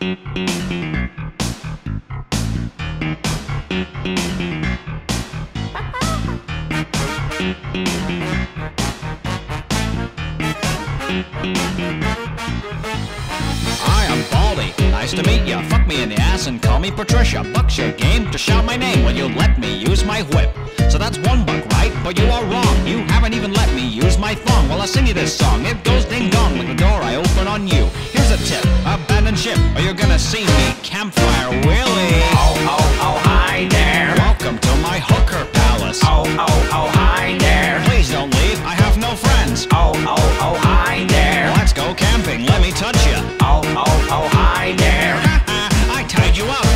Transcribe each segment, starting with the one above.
Hi, I'm Baldy. Nice to meet ya. Fuck me in the ass and call me Patricia. Buck's your game to shout my name. Will you let me use my whip? So that's $1, right? But you are wrong. You haven't even let me use my thong. Well, I'll sing you this song. It goes ding dong like the door I open on you. Here's a tip: abandon ship, or you're gonna see me Campfire Willie. Oh, oh, oh, hi there. Welcome to my hooker palace. Oh, oh, oh, hi there. Please don't leave. I have no friends. Oh, oh, oh, hi there. Let's go camping. Let me touch you. Oh, oh, oh, hi there. I tied you up.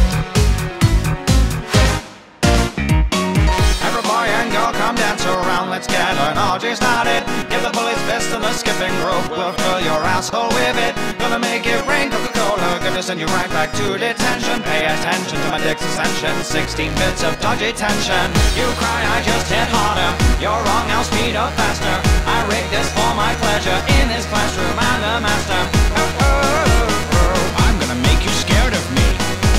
Every boy and girl come dance around. Let's get an orgy started. Give the bullies fist and the skipping rope. We'll fill your asshole with it. Gonna make it rain Coca-Cola. Gonna send you right back to detention. Pay attention to my dick's ascension. 16 bits of dodgy tension. You cry, I just hit harder. You're wrong, I'll speed up faster. I rigged this for my pleasure. In his classroom, I'm the master. I'm gonna make you scared of me.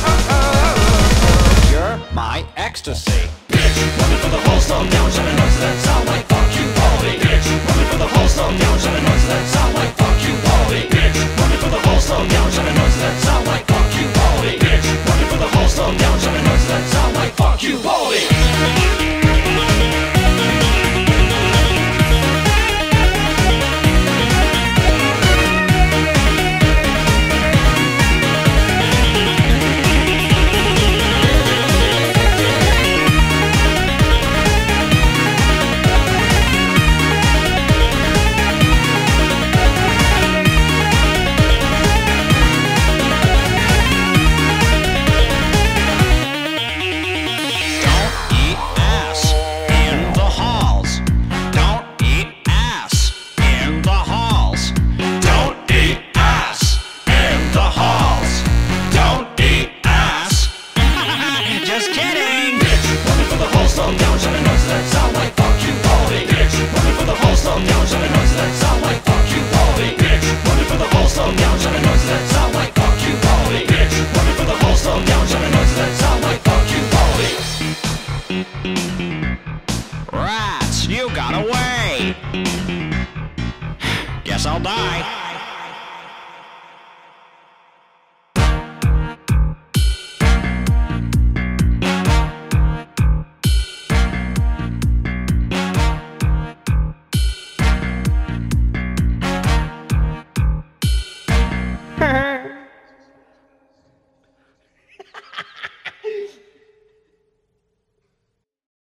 You're my ecstasy. Bitch, running for the whole slow down, shouting noises that sound like fuck you, Baldy. Bitch, running for the whole slow down, shouting noises that sound like fuck you, Baldy. Bitch, running for the whole slow down, shouting noises that sound like fuck you, Baldy. Bitch, running for the whole slow down, shouting noises that sound like fuck you, Baldy. Rats, you got away. Guess I'll die.